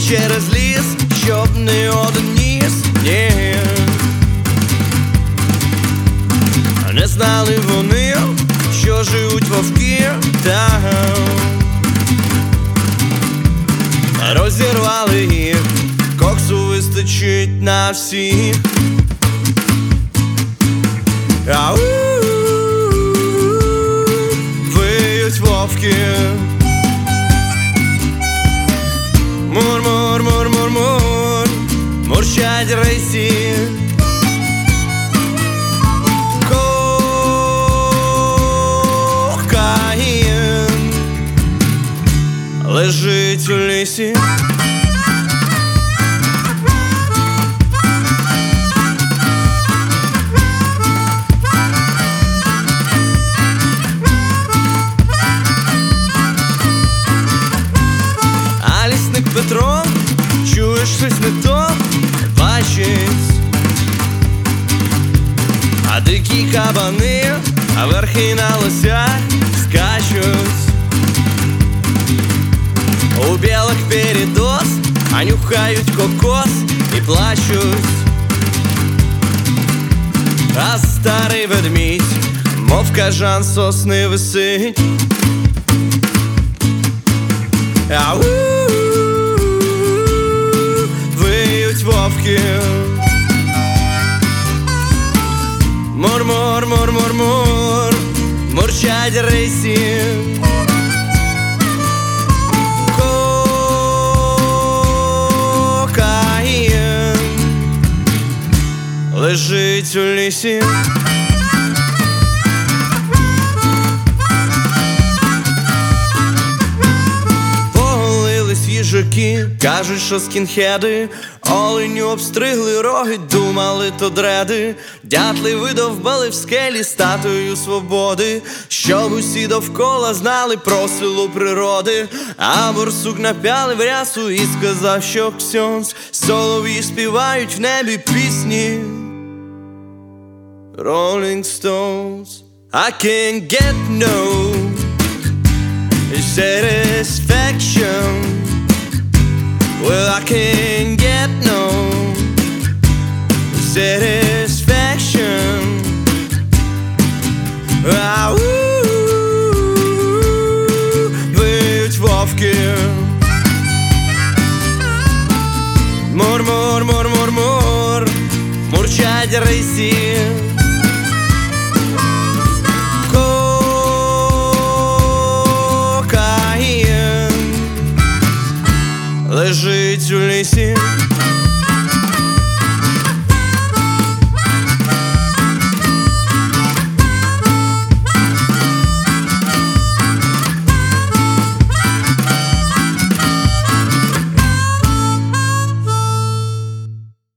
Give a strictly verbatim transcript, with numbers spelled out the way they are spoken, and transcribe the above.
через ліс, щоб не одніс, ні. Не знали вони, що живуть вовки там. Розірвали їх, коксу вистачить на всіх. Ау, виють вовки. Мур-мур-мур-мур-мур, мурчать рисі. Кокаїн лежить у лісі. Петро, чуєш щось не то, бачить. А дикі кабани, а верхи на лосях скачуть. У білих передоз, а нюхають кокос і плачуть. А старий ведмідь, мов кажан сосни висить. Ау, вовки. Мур-мур-мур-мур-мур, мурчать рисі. Кокаїн лежить у лісі. Поголились їжаки, кажуть, що скінхеди. Оленю обстригли роги, думали то дреди. Дятли видовбали в скелі статую свободи, щоб усі довкола знали про силу природи. А борсук напяли в рясу і сказав, що ксьонз. Солов'ї співають в небі пісні. Rolling Stones. I can't get no satisfaction. Well, I can't get no satisfaction. Ау, виють вовки. Мур-мур-мур-мур-мур, мурчать рисі. Кокаїн лежить у лісі.